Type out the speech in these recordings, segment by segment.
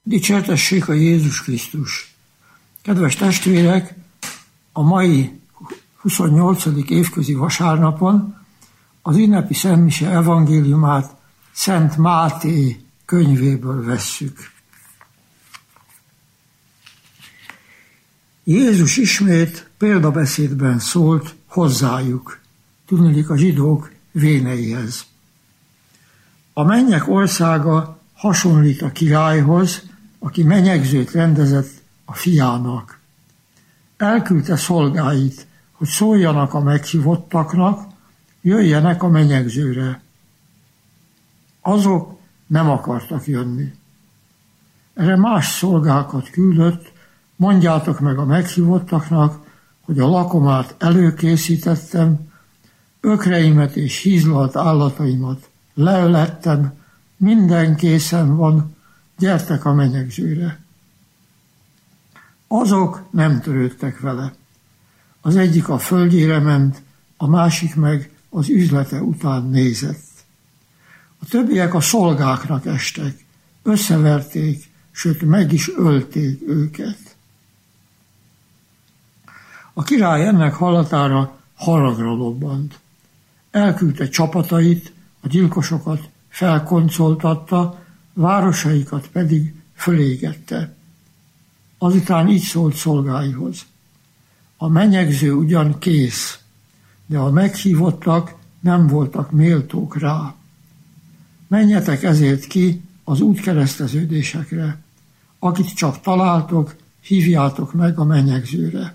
Dicsértessék a Jézus Krisztus! Kedves testvérek, a mai 28. évközi vasárnapon az ünnepi szentmise evangéliumát Szent Máté könyvéből vesszük. Jézus ismét példabeszédben szólt hozzájuk, tudniillik a zsidók véneihez. A mennyek országa hasonlít a királyhoz, aki menyegzőt rendezett a fiának. Elküldte szolgáit, hogy szóljanak a meghívottaknak, jöjjenek a menyegzőre. Azok nem akartak jönni. Erre más szolgákat küldött, mondjátok meg a meghívottaknak, hogy a lakomát előkészítettem, ökreimet és hízlalt állataimat leölettem, minden készen van, gyertek a menyegzőre. Azok nem törődtek vele. Az egyik a földjére ment, a másik meg az üzlete után nézett. A többiek a szolgáknak estek, összeverték, sőt meg is ölték őket. A király ennek hallatára haragra lobbant. Elküldte csapatait, a gyilkosokat felkoncoltatta, városaikat pedig fölégette. Azután így szólt szolgáihoz. A menyegző ugyan kész, de a meghívottak nem voltak méltók rá. Menjetek ezért ki az útkereszteződésekre. Akit csak találtok, hívjátok meg a menyegzőre.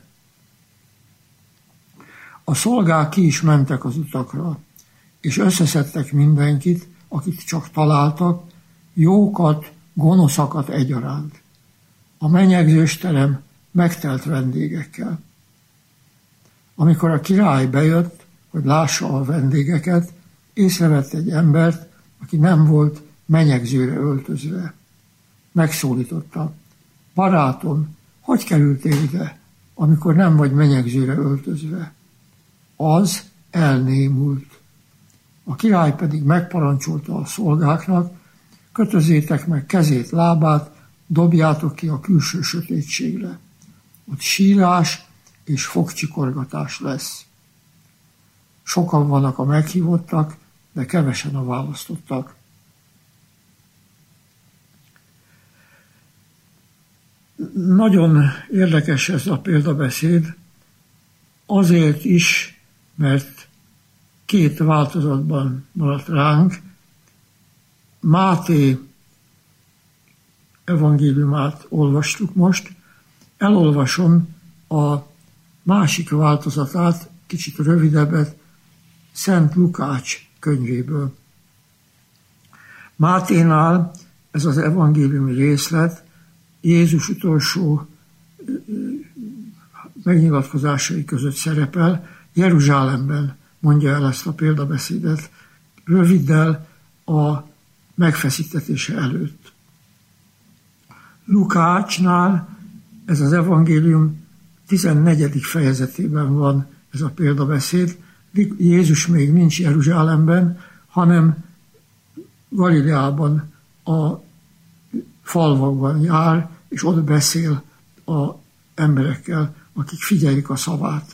A szolgák ki is mentek az utakra, és összeszedtek mindenkit, akit csak találtak, jókat, gonoszakat egyaránt. A menyegzős terem megtelt vendégekkel. Amikor a király bejött, hogy lássa a vendégeket, észrevett egy embert, aki nem volt menyegzőre öltözve. Megszólította. Barátom, hogy kerültél ide, amikor nem vagy menyegzőre öltözve? Az elnémult. A király pedig megparancsolta a szolgáknak, kötözzétek meg kezét, lábát, dobjátok ki a külső sötétségre. Ott sírás és fogcsikorgatás lesz. Sokan vannak a meghívottak, de kevesen a választottak. Nagyon érdekes ez a példabeszéd, azért is, mert két változatban maradt ránk. Máté evangéliumát olvastuk most, elolvasom a másik változatát, kicsit rövidebbet, Szent Lukács könyvéből. Máténál ez az evangéliumi részlet Jézus utolsó megnyilatkozásai között szerepel, Jeruzsálemben mondja el ezt a példabeszédet, röviddel a megfeszítetése előtt. Lukácsnál ez az evangélium 14. fejezetében van ez a példabeszéd. Jézus még nincs Jeruzsálemben, hanem Galileában, a falvakban jár, és ott beszél az emberekkel, akik figyelik a szavát.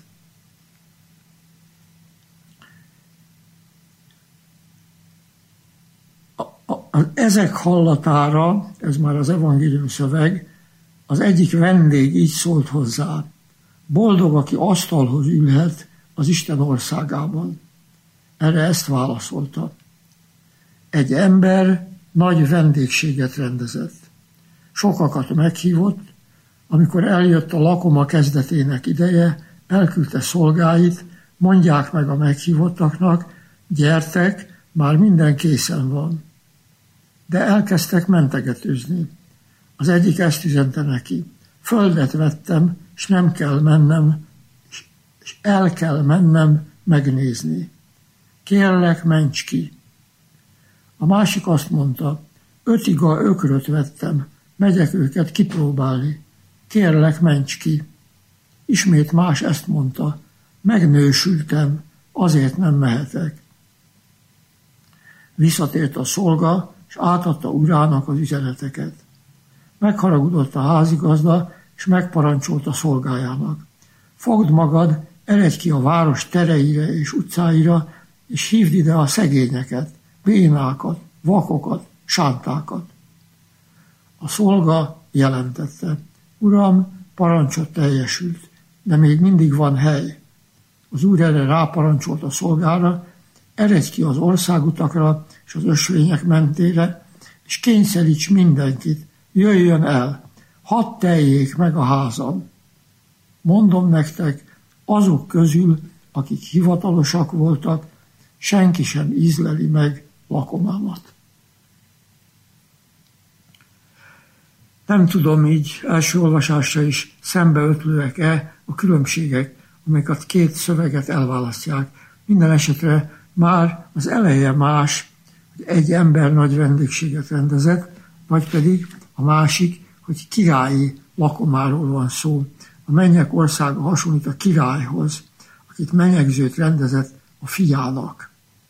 Ezek hallatára, ez már az evangélium szöveg, az egyik vendég így szólt hozzá: boldog, aki asztalhoz ülhet az Isten országában. Erre ezt válaszolta. Egy ember nagy vendégséget rendezett. Sokakat meghívott, amikor eljött a lakoma kezdetének ideje, elküldte szolgáit, mondják meg a meghívottaknak, gyertek, már minden készen van. De elkezdtek mentegetőzni. Az egyik ezt üzente neki: földet vettem, és nem kell mennem, és el kell mennem megnézni. Kérlek, ments ki. A másik azt mondta: 5 iga ökröt vettem, megyek őket kipróbálni. Kérlek, ments ki. Ismét más ezt mondta: megnősültem, azért nem mehetek. Visszatért a szolga, és átadta urának az üzeneteket. Megharagudott a házigazda, és megparancsolta szolgájának. Fogd magad, eredj ki a város tereire és utcáira, és hívd ide a szegényeket, bénákat, vakokat, sántákat. A szolga jelentette: Uram, parancsot teljesült, de még mindig van hely. Az úr erre ráparancsolt a szolgára: eredj ki az országutakra és az ösvények mentére, és kényszeríts mindenkit, jöjjön el, hadd teljék meg a házam. Mondom nektek, azok közül, akik hivatalosak voltak, senki sem ízleli meg lakomámat. Nem tudom, így első olvasásra is szembeötlőek-e a különbségek, amelyek két szöveget elválasztják. Minden esetre már az eleje más, hogy egy ember nagy vendégséget rendezett, vagy pedig a másik, hogy királyi lakomáról van szó. A mennyek országa hasonlít a királyhoz, akit menyegzőt rendezett a fiának.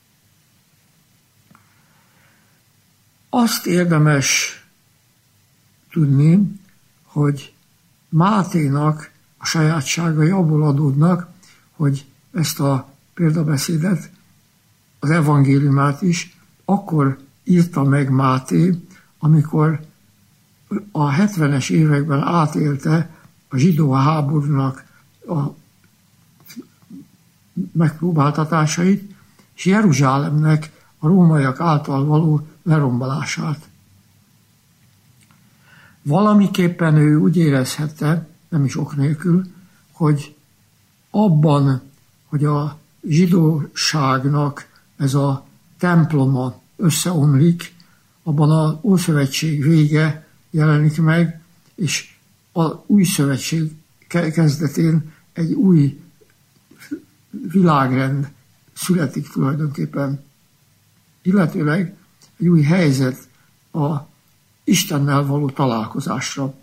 Azt érdemes tudni, hogy Máténak a sajátságai abból adódnak, hogy ezt a példabeszédet, az evangéliumát is akkor írta meg Máté, amikor a 70-es években átélte a zsidó háborúnak a megpróbáltatásait, és Jeruzsálemnek a rómaiak által való lerombolását. Valamiképpen ő úgy érezhette, nem is ok nélkül, hogy abban, hogy a zsidóságnak ez a temploma összeomlik, abban az Ószövetség vége jelenik meg, és az új szövetség kezdetén egy új világrend születik tulajdonképpen. Illetőleg egy új helyzet a Istennel való találkozásra.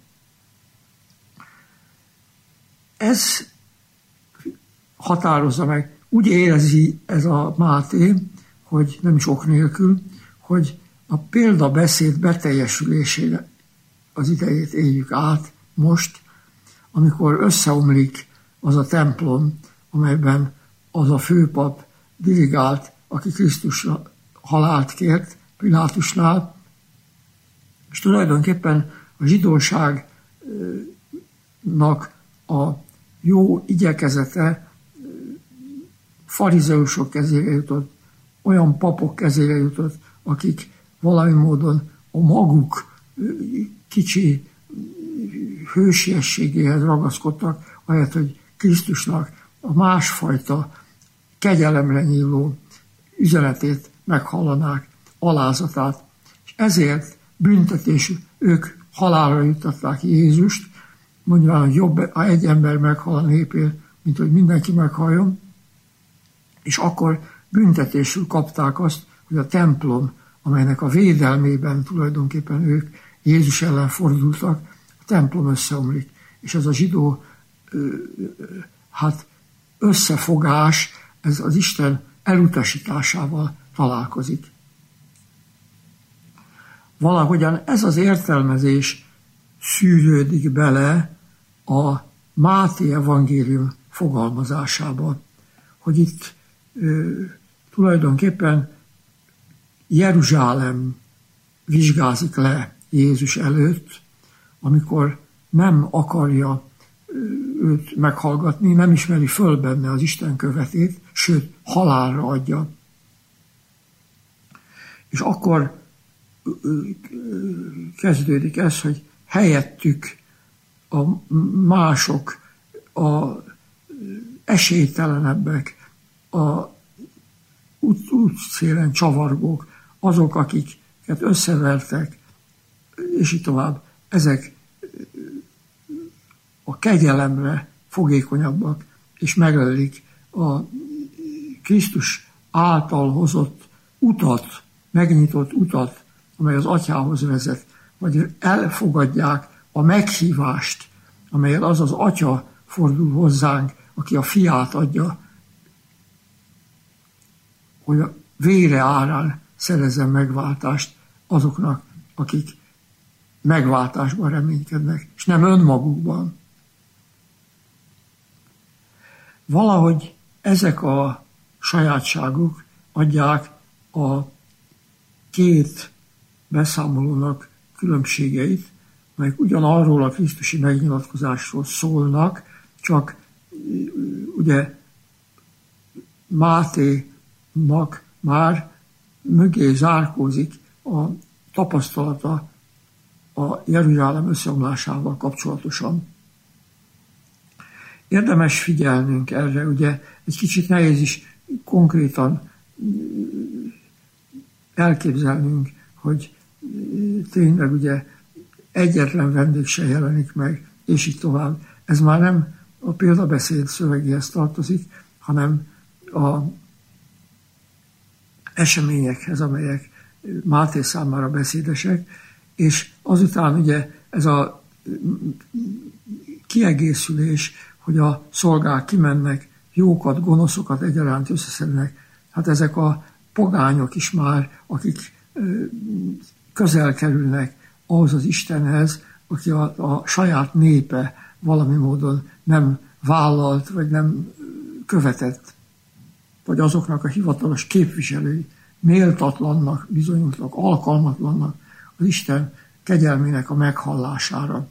Ez határozza meg. Úgy érzi ez a Máté, hogy nem is ok nélkül, hogy a példabeszéd beteljesülésére az idejét éljük át most, amikor összeomlik az a templom, amelyben az a főpap dirigált, aki Krisztusra halált kért Pilátusnál, és tulajdonképpen a zsidóságnak a jó igyekezete farizeusok kezére jutott, olyan papok kezére jutott, akik valami módon a maguk kicsi hősiességéhez ragaszkodtak, ahelyett, hogy Krisztusnak a másfajta kegyelemre nyíló üzenetét meghallanák, alázatát, és ezért büntetésük, ők halálra juttatták Jézust, mondván, hogy jobb, ha egy ember meghal a népért, mint hogy mindenki meghaljon, és akkor büntetésül kapták azt, hogy a templom, amelynek a védelmében tulajdonképpen ők Jézus ellen fordultak, a templom összeomlik, és ez a zsidó összefogás, ez az Isten elutasításával találkozik. Valahogyan ez az értelmezés szűrődik bele a Máté evangélium fogalmazásába, hogy itt tulajdonképpen Jeruzsálem vizsgázik le Jézus előtt, amikor nem akarja őt meghallgatni, nem ismeri föl benne az Isten követét, sőt, halálra adja. És akkor kezdődik ez, hogy helyettük a mások, a esélytelenebbek, a útszélen csavargók, azok, akiket összevertek, és így tovább, ezek a kegyelemre fogékonyabbak, és megölik a Krisztus által hozott utat, megnyitott utat, amely az atyához vezet, vagy elfogadják a meghívást, amelyet az az atya fordul hozzánk, aki a fiát adja, hogy a vére árán szerezzen megváltást azoknak, akik megváltásban reménykednek, és nem önmagukban. Valahogy ezek a sajátságok adják a két beszámolónak különbségeit, melyek ugyanarról a krisztusi megnyilatkozásról szólnak, csak ugye Máténak már mögé zárkózik a tapasztalata a Jeruzsálem összeomlásával kapcsolatosan. Érdemes figyelnünk erre, ugye egy kicsit nehéz is konkrétan elképzelnünk, hogy tényleg ugye egyetlen vendég se jelenik meg, és így tovább. Ez már nem a példabeszéd szövegéhez tartozik, hanem a eseményekhez, amelyek Máté számára beszédesek, és azután ugye ez a kiegészülés, hogy a szolgák kimennek, jókat, gonoszokat egyaránt összeszednek. Hát ezek a pogányok is már, akik közel kerülnek ahhoz az Istenhez, aki a saját népe valami módon nem vállalt, vagy nem követett, vagy azoknak a hivatalos képviselői méltatlannak bizonyultak, alkalmatlannak az Isten kegyelmének a meghallására.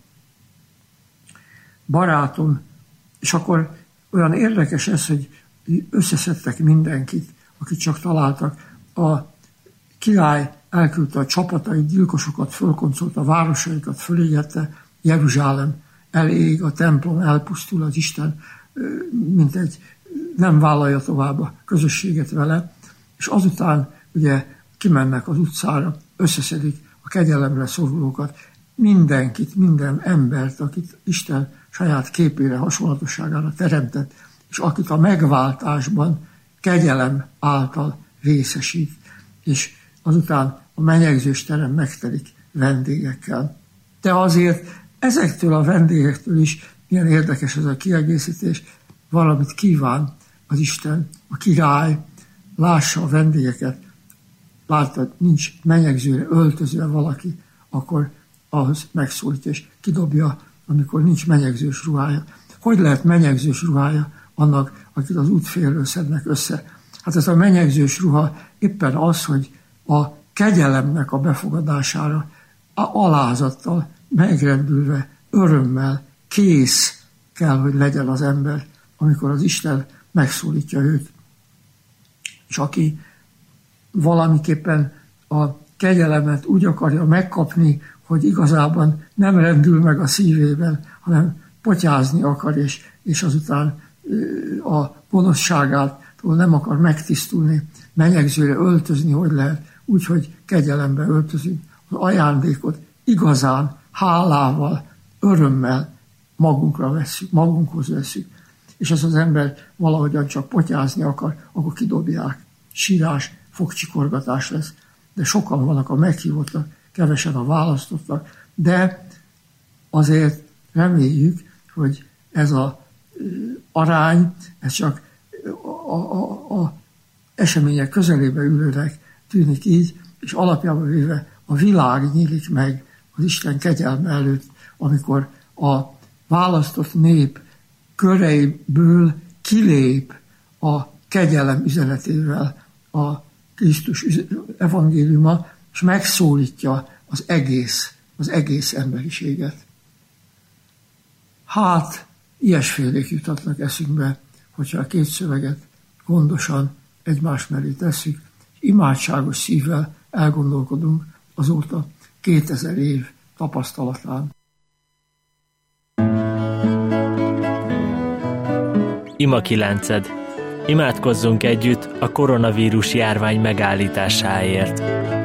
Barátom, és akkor olyan érdekes ez, hogy összeszedtek mindenkit, akit csak találtak. A király elküldte a csapatait, gyilkosokat, fölkoncolta, városaikat fölégette, Jeruzsálem elég, a templom elpusztul, az Isten mintegy nem vállalja tovább a közösséget vele, és azután ugye kimennek az utcára, összeszedik a kegyelemre szorulókat, mindenkit, minden embert, akit Isten saját képére, hasonlatosságára teremtett, és akit a megváltásban kegyelem által részesít, és azután a menyegzős terem megtelik vendégekkel. De azért ezektől a vendégektől is milyen érdekes ez a kiegészítés, valamit kíván az Isten, a király, lássa a vendégeket, látta, nincs menyegzőre öltözve valaki, akkor ahhoz megszólítja, és kidobja, amikor nincs menyegzős ruhája. Hogy lehet menyegzős ruhája annak, akit az útfélről szednek össze? Hát ez a menyegzős ruha éppen az, hogy a kegyelemnek a befogadására alázattal, megrendülve, örömmel, kész kell, hogy legyen az ember, amikor az Isten megszólítja őt. És aki valamiképpen a kegyelemet úgy akarja megkapni, hogy igazában nem rendül meg a szívében, hanem potyázni akar, és azután a gonoszságától nem akar megtisztulni, menyegzőre öltözni, hogy lehet, úgyhogy kegyelembe öltözünk. Az ajándékot igazán, hálával, örömmel magunkra vesszük, magunkhoz vesszük. És ez az ember valahogyan csak potyázni akar, akkor kidobják. Sírás, fogcsikorgatás lesz. De sokan vannak a meghívottak, kevesen a választottak, de azért reméljük, hogy ez az arány, ez csak a események közelébe ülőnek tűnik így, és alapjában véve a világ nyílik meg az Isten kegyelme előtt, amikor a választott nép köreiből kilép a kegyelem üzenetével a Krisztus evangéliuma, és megszólítja az egész emberiséget. Hát, ilyesfélék jutatnak eszünkbe, hogyha a két szöveget gondosan egymás mellé tesszük, imádságos szívvel elgondolkodunk azóta 2000 év tapasztalatán. Ima 9. Imádkozzunk együtt a koronavírus járvány megállításáért.